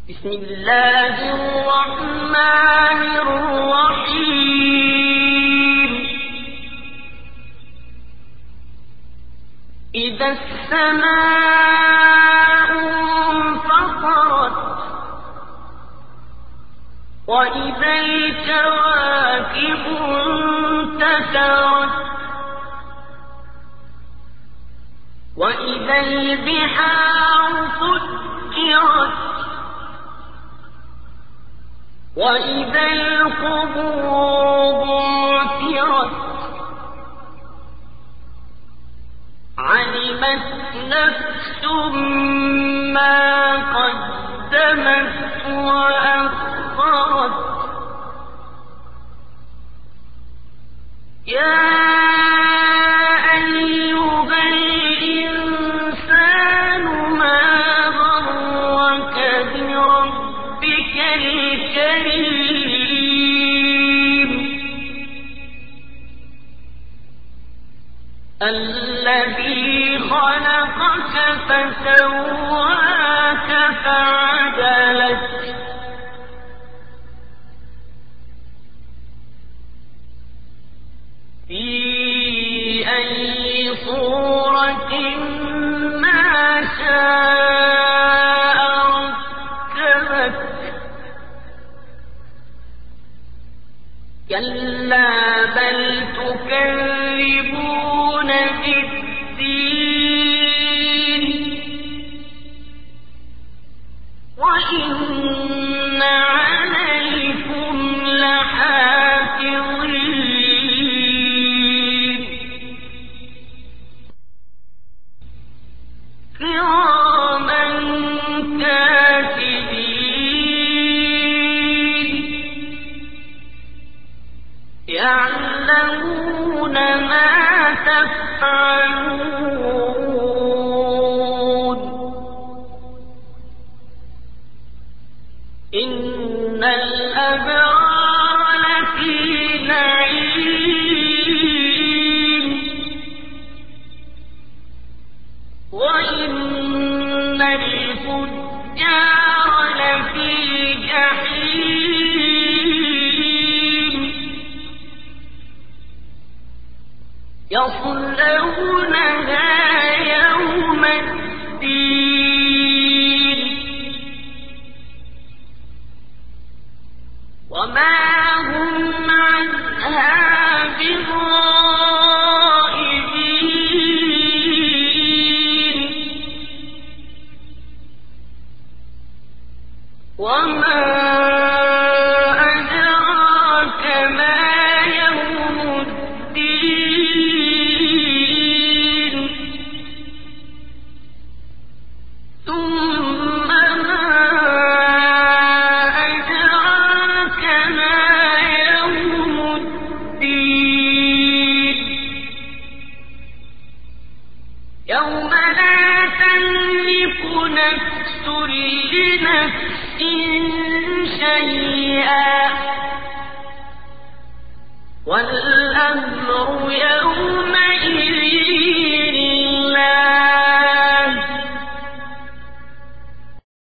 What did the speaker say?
بسم الله الرحمن الرحيم. إذا السماء انفطرت وإذا الكواكب انتثرت وإذا البحار فجرت وإذا القبور بعثرت علمت نفس ما قدمت وأخرت. يا أيها الإنسان ما غرك بربك الكريم الذي خلقك فسواك فعدلك في أي صورة ما شاء ركبك. كلا بل تكذبون بالدين وإن عليكم لحافظين كراما كاتبين يعلمون ما تفعلون. إن الأبرار لفي نعيم وإن الفجار لفي جحيم يصلونها يوم الدين وما هم عنها بغائبين. وما أدراك ما يوم الدين ثم ما أدراك ما يوم الدين يوم لا تملك نفس لنفس شيئا والأمر يوم